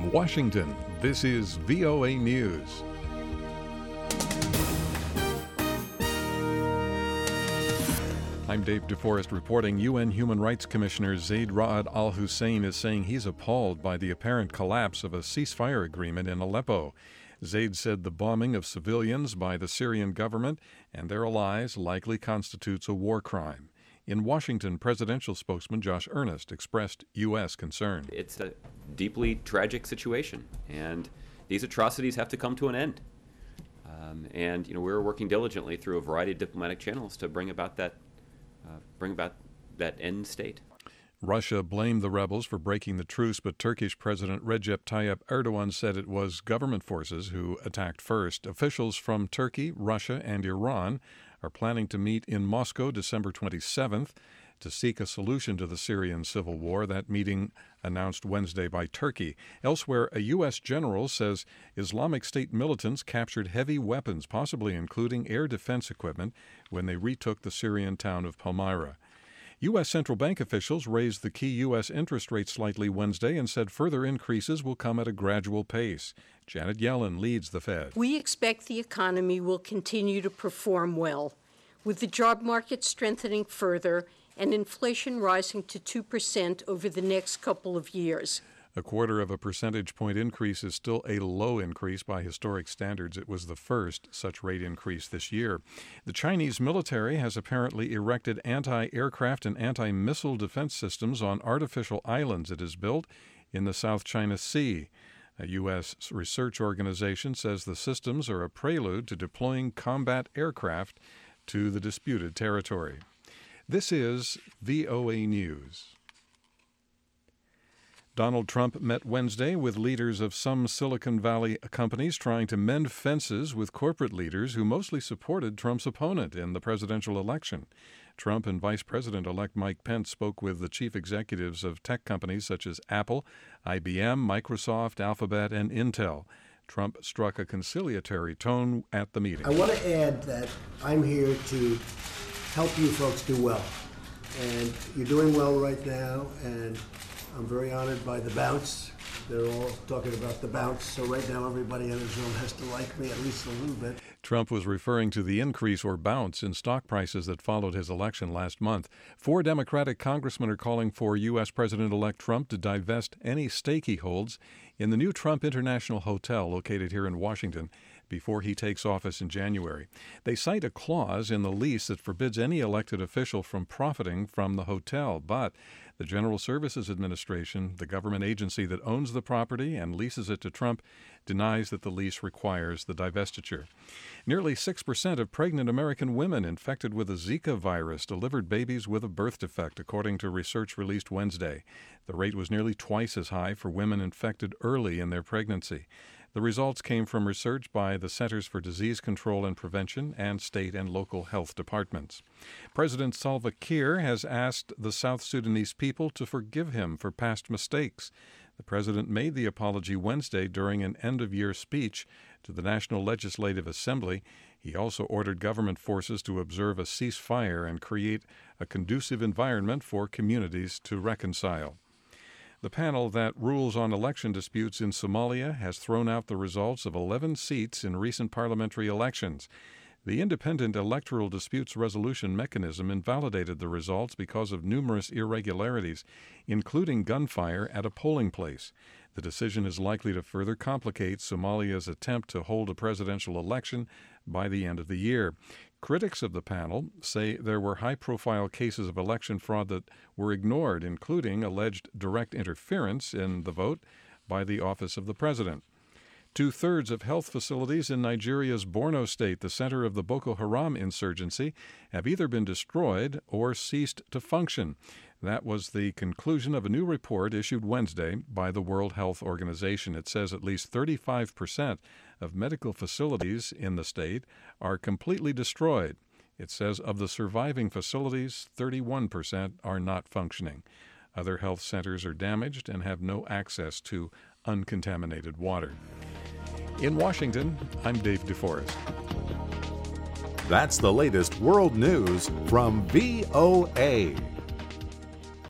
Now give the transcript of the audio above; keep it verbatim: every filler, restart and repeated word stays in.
Washington, this is V O A News. I'm Dave DeForest reporting. U N Human Rights Commissioner Zeid Ra'ad al-Hussein is saying he's appalled by the apparent collapse of a ceasefire agreement in Aleppo. Zeid said the bombing of civilians by the Syrian government and their allies likely constitutes a war crime. In Washington, presidential spokesman Josh Earnest expressed U S concern. It's a deeply tragic situation, and these atrocities have to come to an end. Um, and you know, we're working diligently through a variety of diplomatic channels to bring about that, uh, bring about that end state. Russia blamed the rebels for breaking the truce, but Turkish President Recep Tayyip Erdogan said it was government forces who attacked first. Officials from Turkey, Russia, and Iran are planning to meet in Moscow December twenty-seventh to seek a solution to the Syrian civil war. That meeting announced Wednesday by Turkey. Elsewhere, a U S general says Islamic State militants captured heavy weapons, possibly including air defense equipment, when they retook the Syrian town of Palmyra. U S central bank officials raised the key U S interest rate slightly Wednesday and said further increases will come at a gradual pace. Janet Yellen leads the Fed. We expect the economy will continue to perform well, with the job market strengthening further and inflation rising to two percent over the next couple of years. A quarter of a percentage point increase is still a low increase by historic standards. It was the first such rate increase this year. The Chinese military has apparently erected anti-aircraft and anti-missile defense systems on artificial islands it has built in the South China Sea. A U S research organization says the systems are a prelude to deploying combat aircraft to the disputed territory. This is V O A News. Donald Trump met Wednesday with leaders of some Silicon Valley companies trying to mend fences with corporate leaders who mostly supported Trump's opponent in the presidential election. Trump and Vice President-elect Mike Pence spoke with the chief executives of tech companies such as Apple, I B M, Microsoft, Alphabet, and Intel. Trump struck a conciliatory tone at the meeting. I want to add that I'm here to help you folks do well. And you're doing well right now, and I'm very honored by the bounce. They're all talking about the bounce, so right now everybody in this room has to like me at least a little bit. Trump was referring to the increase or bounce in stock prices that followed his election last month. Four Democratic congressmen are calling for U S. President-elect Trump to divest any stake he holds in the new Trump International Hotel located here in Washington before he takes office in January. They cite a clause in the lease that forbids any elected official from profiting from the hotel, but the General Services Administration, the government agency that owns the property and leases it to Trump, denies that the lease requires the divestiture. Nearly six percent of pregnant American women infected with the Zika virus delivered babies with a birth defect, according to research released Wednesday. The rate was nearly twice as high for women infected early in their pregnancy. The results came from research by the Centers for Disease Control and Prevention and state and local health departments. President Salva Kiir has asked the South Sudanese people to forgive him for past mistakes. The president made the apology Wednesday during an end-of-year speech to the National Legislative Assembly. He also ordered government forces to observe a ceasefire and create a conducive environment for communities to reconcile. The panel that rules on election disputes in Somalia has thrown out the results of eleven seats in recent parliamentary elections. The Independent Electoral Disputes Resolution Mechanism invalidated the results because of numerous irregularities, including gunfire at a polling place. The decision is likely to further complicate Somalia's attempt to hold a presidential election by the end of the year. Critics of the panel say there were high-profile cases of election fraud that were ignored, including alleged direct interference in the vote by the Office of the President. Two-thirds of health facilities in Nigeria's Borno state, the center of the Boko Haram insurgency, have either been destroyed or ceased to function. That was the conclusion of a new report issued Wednesday by the World Health Organization. It says at least thirty-five percent of medical facilities in the state are completely destroyed. It says of the surviving facilities, thirty-one percent are not functioning. Other health centers are damaged and have no access to uncontaminated water. In Washington, I'm Dave DeForest. That's the latest world news from V O A.